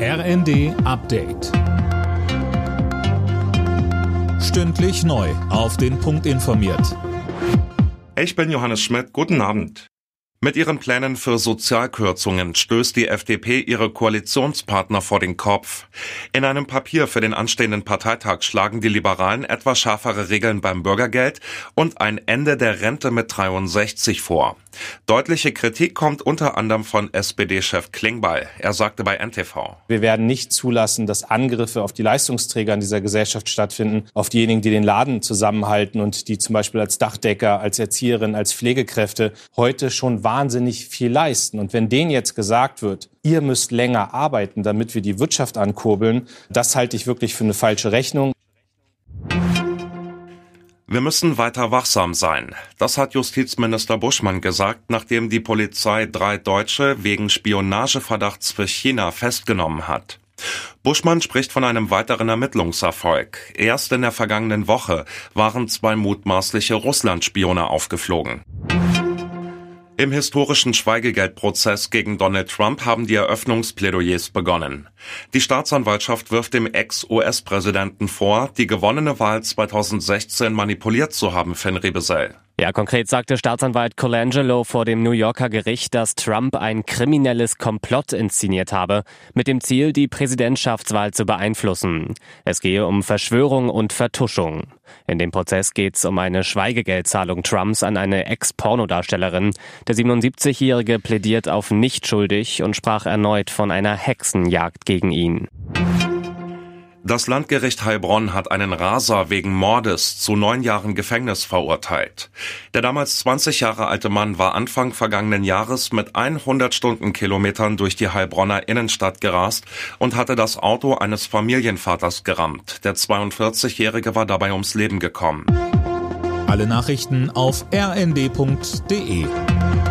RND Update. Stündlich neu auf den Punkt informiert. Ich bin Johannes Schmidt. Guten Abend. Mit ihren Plänen für Sozialkürzungen stößt die FDP ihre Koalitionspartner vor den Kopf. In einem Papier für den anstehenden Parteitag schlagen die Liberalen etwas schärfere Regeln beim Bürgergeld und ein Ende der Rente mit 63 vor. Deutliche Kritik kommt unter anderem von SPD-Chef Klingbeil. Er sagte bei NTV: Wir werden nicht zulassen, dass Angriffe auf die Leistungsträger in dieser Gesellschaft stattfinden, auf diejenigen, die den Laden zusammenhalten und die zum Beispiel als Dachdecker, als Erzieherin, als Pflegekräfte heute schon wahnsinnig viel leisten. Und wenn denen jetzt gesagt wird, ihr müsst länger arbeiten, damit wir die Wirtschaft ankurbeln, das halte ich wirklich für eine falsche Rechnung. Wir müssen weiter wachsam sein. Das hat Justizminister Buschmann gesagt, nachdem die Polizei 3 Deutsche wegen Spionageverdachts für China festgenommen hat. Buschmann spricht von einem weiteren Ermittlungserfolg. Erst in der vergangenen Woche waren 2 mutmaßliche Russland-Spione aufgeflogen. Im historischen Schweigegeldprozess gegen Donald Trump haben die Eröffnungsplädoyers begonnen. Die Staatsanwaltschaft wirft dem Ex-US-Präsidenten vor, die gewonnene Wahl 2016 manipuliert zu haben, Finn Rebesell. Ja, konkret sagte Staatsanwalt Colangelo vor dem New Yorker Gericht, dass Trump ein kriminelles Komplott inszeniert habe, mit dem Ziel, die Präsidentschaftswahl zu beeinflussen. Es gehe um Verschwörung und Vertuschung. In dem Prozess geht es um eine Schweigegeldzahlung Trumps an eine Ex-Pornodarstellerin. Der 77-Jährige plädiert auf nicht schuldig und sprach erneut von einer Hexenjagd gegen ihn. Das Landgericht Heilbronn hat einen Raser wegen Mordes zu 9 Jahren Gefängnis verurteilt. Der damals 20 Jahre alte Mann war Anfang vergangenen Jahres mit 100 Stundenkilometern durch die Heilbronner Innenstadt gerast und hatte das Auto eines Familienvaters gerammt. Der 42-Jährige war dabei ums Leben gekommen. Alle Nachrichten auf rnd.de.